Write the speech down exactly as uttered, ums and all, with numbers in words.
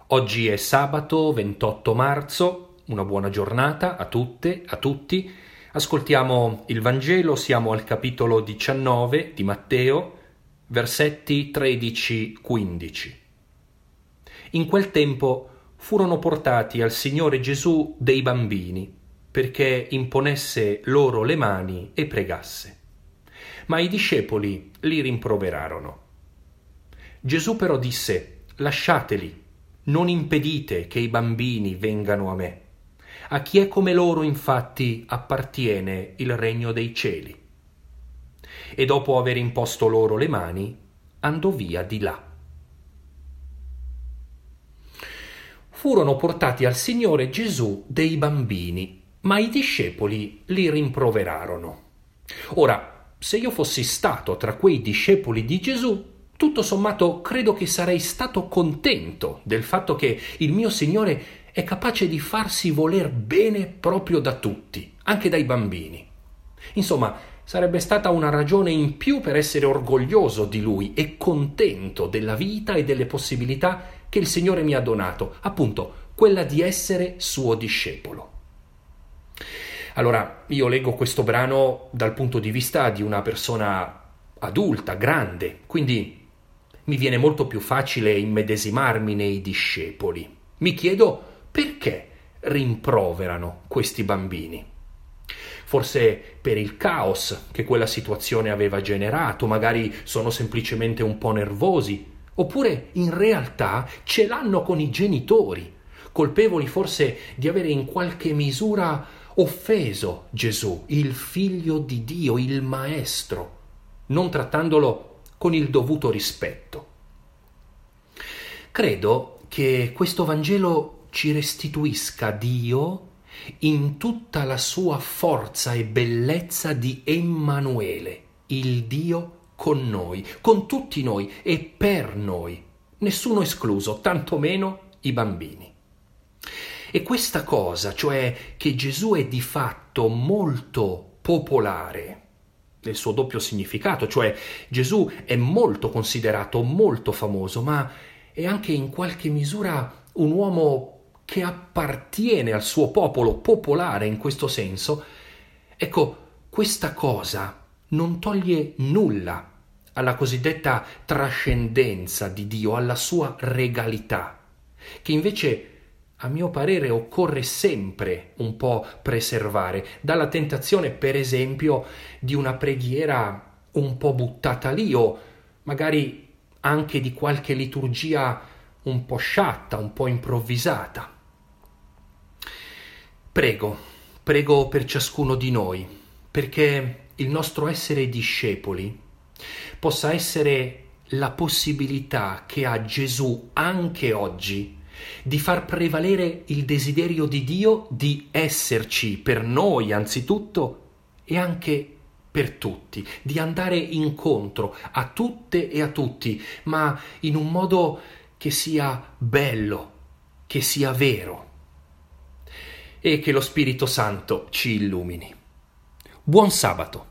Oggi è sabato ventotto marzo, una buona giornata a tutte, a tutti. Ascoltiamo il Vangelo, siamo al capitolo diciannove di Matteo, versetti tredici quindici. In quel tempo furono portati al Signore Gesù dei bambini, perché imponesse loro le mani e pregasse. Ma i discepoli li rimproverarono. Gesù però disse: lasciateli, non impedite che i bambini vengano a me. A chi è come loro, infatti, appartiene il regno dei cieli. E dopo aver imposto loro le mani, andò via di là. Furono portati al Signore Gesù dei bambini, ma i discepoli li rimproverarono. Ora, se io fossi stato tra quei discepoli di Gesù, tutto sommato credo che sarei stato contento del fatto che il mio Signore è capace di farsi voler bene proprio da tutti, anche dai bambini. Insomma, sarebbe stata una ragione in più per essere orgoglioso di Lui e contento della vita e delle possibilità che il Signore mi ha donato, appunto, quella di essere suo discepolo. Allora, io leggo questo brano dal punto di vista di una persona adulta, grande, quindi mi viene molto più facile immedesimarmi nei discepoli. Mi chiedo perché rimproverano questi bambini. Forse per il caos che quella situazione aveva generato, magari sono semplicemente un po' nervosi, oppure in realtà ce l'hanno con i genitori, colpevoli forse di avere in qualche misura offeso Gesù, il figlio di Dio, il maestro, non trattandolo con il dovuto rispetto. Credo che questo Vangelo ci restituisca Dio in tutta la sua forza e bellezza di Emanuele, il Dio con noi, con tutti noi e per noi, nessuno escluso, tantomeno i bambini. E questa cosa, cioè che Gesù è di fatto molto popolare, nel suo doppio significato, cioè Gesù è molto considerato, molto famoso, ma è anche in qualche misura un uomo che appartiene al suo popolo, popolare in questo senso. Ecco, questa cosa non toglie nulla alla cosiddetta trascendenza di Dio, alla sua regalità, che invece a mio parere occorre sempre un po' preservare dalla tentazione, per esempio, di una preghiera un po' buttata lì o magari anche di qualche liturgia un po' sciatta, un po' improvvisata. Prego, prego per ciascuno di noi, perché il nostro essere discepoli possa essere la possibilità che ha Gesù anche oggi di far prevalere il desiderio di Dio di esserci per noi anzitutto e anche per tutti, di andare incontro a tutte e a tutti, ma in un modo che sia bello, che sia vero, e che lo Spirito Santo ci illumini. Buon sabato!